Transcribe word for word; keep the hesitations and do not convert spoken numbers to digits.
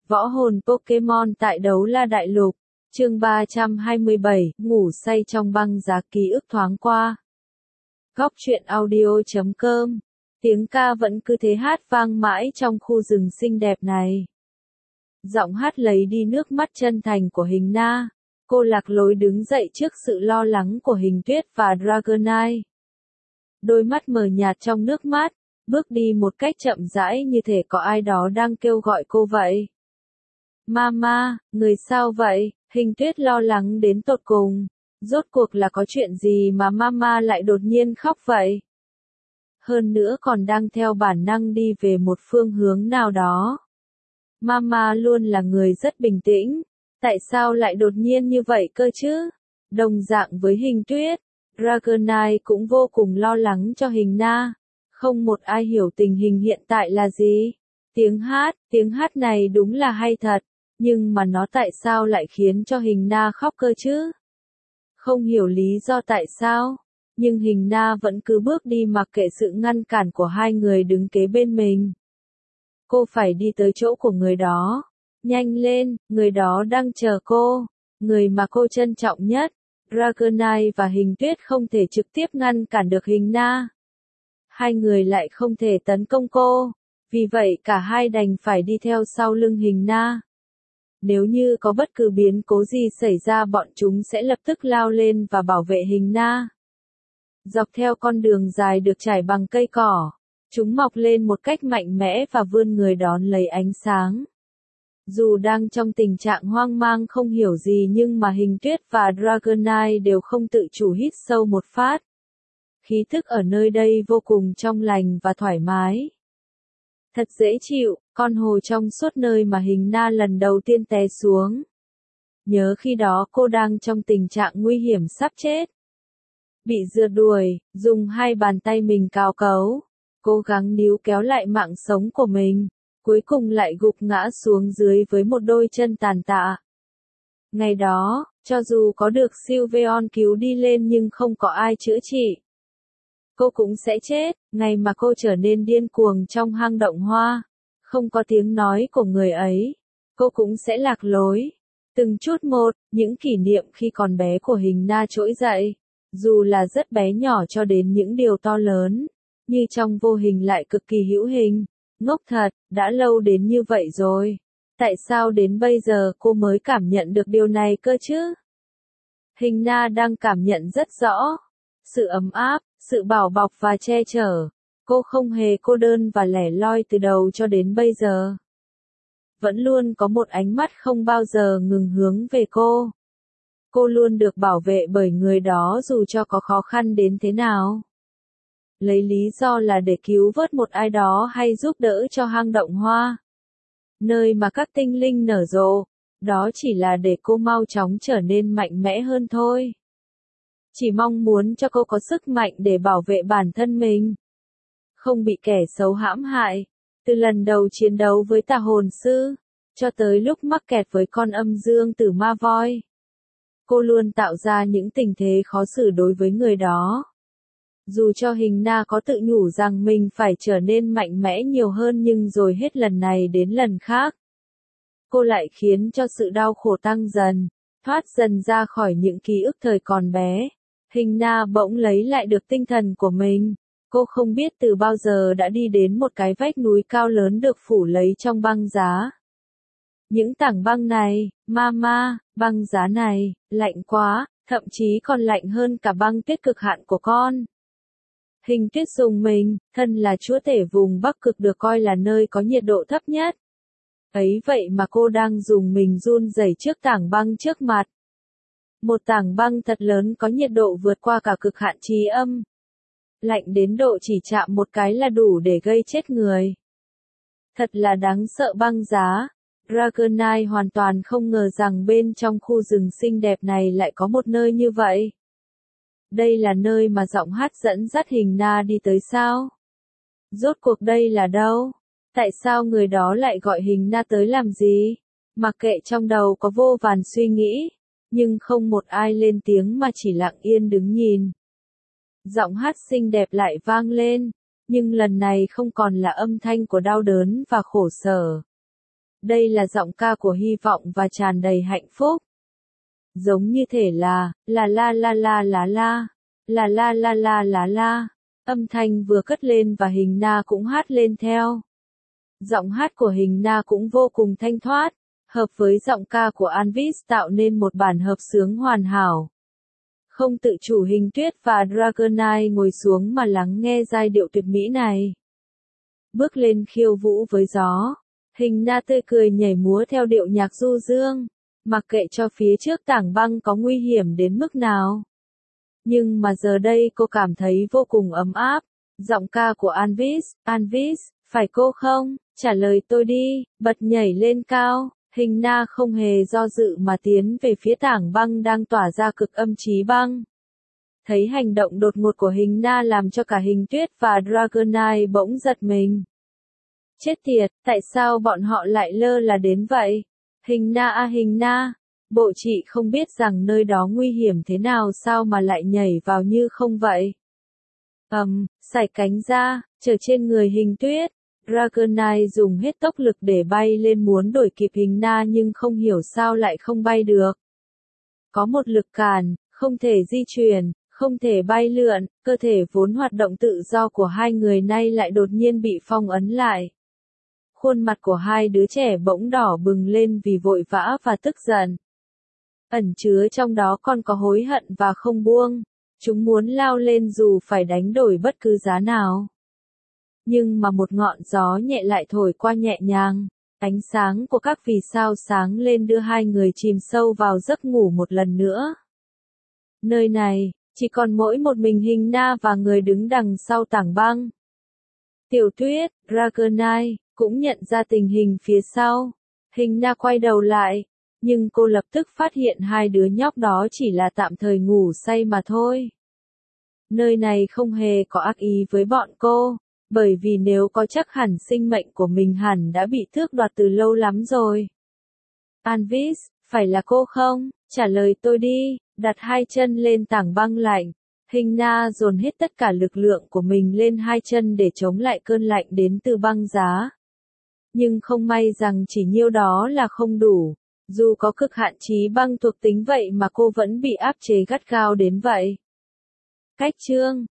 Võ hồn Pokemon tại Đấu La Đại Lục, chương ba trăm hai mươi bảy, ngủ say trong băng giá ký ức thoáng qua. Góc truyện audio chấm com, tiếng ca vẫn cứ thế hát vang mãi trong khu rừng xinh đẹp này. Giọng hát lấy đi nước mắt chân thành của Hình Na, cô lạc lối đứng dậy trước sự lo lắng của Hình Tuyết và Dragonite. Đôi mắt mờ nhạt trong nước mắt, bước đi một cách chậm rãi như thể có ai đó đang kêu gọi cô vậy. Mama, người sao vậy? Hình Tuyết lo lắng đến tột cùng. Rốt cuộc là có chuyện gì mà Mama lại đột nhiên khóc vậy? Hơn nữa còn đang theo bản năng đi về một phương hướng nào đó. Mama luôn là người rất bình tĩnh. Tại sao lại đột nhiên như vậy cơ chứ? Đồng dạng với Hình Tuyết, Dragonite cũng vô cùng lo lắng cho Hình Na. Không một ai hiểu tình hình hiện tại là gì. Tiếng hát, tiếng hát này đúng là hay thật. Nhưng mà nó tại sao lại khiến cho Hình Na khóc cơ chứ? Không hiểu lý do tại sao, nhưng Hình Na vẫn cứ bước đi mặc kệ sự ngăn cản của hai người đứng kế bên mình. Cô phải đi tới chỗ của người đó. Nhanh lên, người đó đang chờ cô. Người mà cô trân trọng nhất. Dragonite và Hình Tuyết không thể trực tiếp ngăn cản được Hình Na. Hai người lại không thể tấn công cô. Vì vậy cả hai đành phải đi theo sau lưng Hình Na. Nếu như có bất cứ biến cố gì xảy ra bọn chúng sẽ lập tức lao lên và bảo vệ Hình Na. Dọc theo con đường dài được trải bằng cây cỏ, chúng mọc lên một cách mạnh mẽ và vươn người đón lấy ánh sáng. Dù đang trong tình trạng hoang mang không hiểu gì nhưng mà Hình Tuyết và Dragonite đều không tự chủ hít sâu một phát. Khí thức ở nơi đây vô cùng trong lành và thoải mái. Thật dễ chịu, con hồ trong suốt nơi mà Hình Na lần đầu tiên té xuống. Nhớ khi đó cô đang trong tình trạng nguy hiểm sắp chết. Bị rượt đuổi, dùng hai bàn tay mình cào cấu, cố gắng níu kéo lại mạng sống của mình, cuối cùng lại gục ngã xuống dưới với một đôi chân tàn tạ. Ngày đó, cho dù có được Sylveon cứu đi lên nhưng không có ai chữa trị. Cô cũng sẽ chết, ngày mà cô trở nên điên cuồng trong hang động hoa. Không có tiếng nói của người ấy. Cô cũng sẽ lạc lối. Từng chút một, những kỷ niệm khi còn bé của Hình Na trỗi dậy. Dù là rất bé nhỏ cho đến những điều to lớn. Như trong vô hình lại cực kỳ hữu hình. Ngốc thật, đã lâu đến như vậy rồi. Tại sao đến bây giờ cô mới cảm nhận được điều này cơ chứ? Hình Na đang cảm nhận rất rõ. Sự ấm áp, sự bảo bọc và che chở. Cô không hề cô đơn và lẻ loi từ đầu cho đến bây giờ. Vẫn luôn có một ánh mắt không bao giờ ngừng hướng về cô. Cô luôn được bảo vệ bởi người đó dù cho có khó khăn đến thế nào. Lấy lý do là để cứu vớt một ai đó hay giúp đỡ cho hang động hoa. Nơi mà các tinh linh nở rộ. Đó chỉ là để cô mau chóng trở nên mạnh mẽ hơn thôi. Chỉ mong muốn cho cô có sức mạnh để bảo vệ bản thân mình. Không bị kẻ xấu hãm hại. Từ lần đầu chiến đấu với tà hồn sư, cho tới lúc mắc kẹt với con âm dương tử ma voi. Cô luôn tạo ra những tình thế khó xử đối với người đó. Dù cho Hình Na có tự nhủ rằng mình phải trở nên mạnh mẽ nhiều hơn nhưng rồi hết lần này đến lần khác. Cô lại khiến cho sự đau khổ tăng dần, thoát dần ra khỏi những ký ức thời còn bé. Hình Na bỗng lấy lại được tinh thần của mình. Cô không biết từ bao giờ đã đi đến một cái vách núi cao lớn được phủ lấy trong băng giá. Những tảng băng này, Mama, băng giá này, lạnh quá, thậm chí còn lạnh hơn cả băng tuyết cực hạn của con. Hình Tuyết dùng mình, thân là chúa tể vùng Bắc Cực được coi là nơi có nhiệt độ thấp nhất. Ấy vậy mà cô đang dùng mình run rẩy trước tảng băng trước mặt. Một tảng băng thật lớn có nhiệt độ vượt qua cả cực hạn trí âm. Lạnh đến độ chỉ chạm một cái là đủ để gây chết người. Thật là đáng sợ băng giá. Dragonite hoàn toàn không ngờ rằng bên trong khu rừng xinh đẹp này lại có một nơi như vậy. Đây là nơi mà giọng hát dẫn dắt Hình Na đi tới sao? Rốt cuộc đây là đâu? Tại sao người đó lại gọi Hình Na tới làm gì? Mặc kệ trong đầu có vô vàn suy nghĩ. Nhưng không một ai lên tiếng mà chỉ lặng yên đứng nhìn. Giọng hát xinh đẹp lại vang lên, nhưng lần này không còn là âm thanh của đau đớn và khổ sở. Đây là giọng ca của hy vọng và tràn đầy hạnh phúc. Giống như thể là, là la la la la la, là la la la la la. Âm thanh vừa cất lên và Hình Na cũng hát lên theo. Giọng hát của Hình Na cũng vô cùng thanh thoát, hợp với giọng ca của Anvis tạo nên một bản hợp xướng hoàn hảo. Không tự chủ Hình Tuyết và Dragonite ngồi xuống mà lắng nghe giai điệu tuyệt mỹ này. Bước lên khiêu vũ với gió, Hình Na tươi cười nhảy múa theo điệu nhạc du dương, mặc kệ cho phía trước tảng băng có nguy hiểm đến mức nào. Nhưng mà giờ đây cô cảm thấy vô cùng ấm áp. Giọng ca của Anvis, Anvis, phải cô không? Trả lời tôi đi, bật nhảy lên cao. Hình Na không hề do dự mà tiến về phía tảng băng đang tỏa ra cực âm chí băng. Thấy hành động đột ngột của Hình Na làm cho cả Hình Tuyết và Dragonite bỗng giật mình. Chết tiệt, tại sao bọn họ lại lơ là đến vậy? Hình Na à Hình Na, bộ chị không biết rằng nơi đó nguy hiểm thế nào sao mà lại nhảy vào như không vậy? Ầm, um, sải cánh ra, trở trên người Hình Tuyết. Dragonite dùng hết tốc lực để bay lên muốn đuổi kịp Hình Na nhưng không hiểu sao lại không bay được. Có một lực cản, không thể di chuyển, không thể bay lượn, cơ thể vốn hoạt động tự do của hai người nay lại đột nhiên bị phong ấn lại. Khuôn mặt của hai đứa trẻ bỗng đỏ bừng lên vì vội vã và tức giận. Ẩn chứa trong đó còn có hối hận và không buông. Chúng muốn lao lên dù phải đánh đổi bất cứ giá nào. Nhưng mà một ngọn gió nhẹ lại thổi qua nhẹ nhàng. Ánh sáng của các vì sao sáng lên đưa hai người chìm sâu vào giấc ngủ một lần nữa. Nơi này, chỉ còn mỗi một mình Hình Na và người đứng đằng sau tảng băng. Tiểu Tuyết, Dragonite, cũng nhận ra tình hình phía sau. Hình Na quay đầu lại, nhưng cô lập tức phát hiện hai đứa nhóc đó chỉ là tạm thời ngủ say mà thôi. Nơi này không hề có ác ý với bọn cô, bởi vì nếu có chắc hẳn sinh mệnh của mình hẳn đã bị tước đoạt từ lâu lắm rồi. Anvis, phải là cô không? Trả lời tôi đi, đặt hai chân lên tảng băng lạnh. Hình Na dồn hết tất cả lực lượng của mình lên hai chân để chống lại cơn lạnh đến từ băng giá. Nhưng không may rằng chỉ nhiêu đó là không đủ. Dù có cực hạn chí băng thuộc tính vậy mà cô vẫn bị áp chế gắt gao đến vậy. Cách chương